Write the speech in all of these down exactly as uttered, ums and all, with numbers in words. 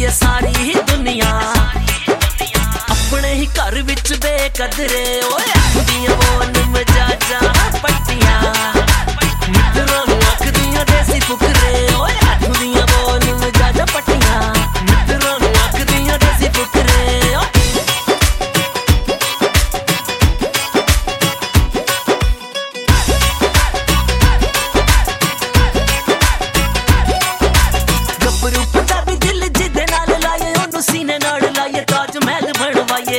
है सारी ही दुनिया, अपने ही घर विच बेकदरे ओए दियां वो निमजाजा पट्टियां मित्रों नूं आखदियां देसी फुकरे ओए दियां वो निमजाजा पट्टियां मित्रों नूं आखदियां देसी फुकरे। सीने नाल लाइए ताज महल बनवाइए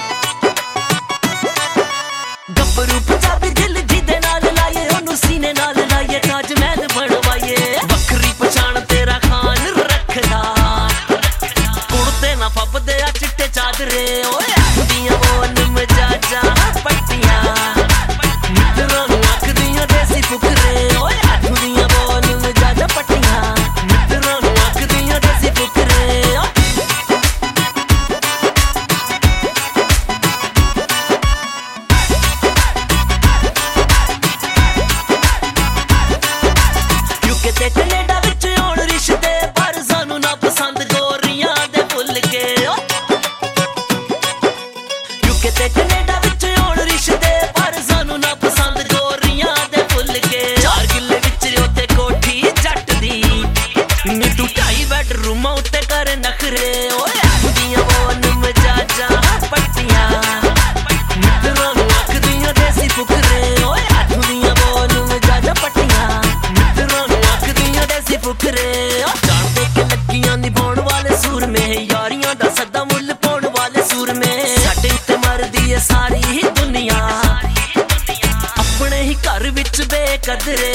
गब्बरू पंजाबी दिल जिदे नाल लाइए ओनू सीने नाल लाइए ताज महल बनवाइए वखरी पछाण तेरा खान रखदा कुड़ते ना फबदे आ चिट्टे चादरे ओए दियां वो निमजाजा पट्टियां मित्रों नूं आखदियां देसी फुकरे ओए दियां वो निमजाजा पट्टियां मित्रों नूं आखदियां देसी फुकरे। ते कनेडा विच होण रिश्ते पर सानू ना पसंद गोरियां दे भुल के यूके ते कनेडा विच होण रिश्ते पर सानू ना पसंद गोरियां दे भुल के चार किले विच उत्ते कोठी जट दी नी तू ढाई बैडरूम उत्ते कर नखरे ओए दियां वो निमजाजा पट्टियां मित्रों नूं आखदियां देसी फुकरे ओए दियां वो निमजाजा पट्टियां मित्रों फुकरे जानते के लगियां निभाउण वाले सूर में यारियां दा सदा मुल पाउण वाले सूर में साडे उत्ते मरदी है सारी ही दुनिया, अपने ही घर विच बेकदरे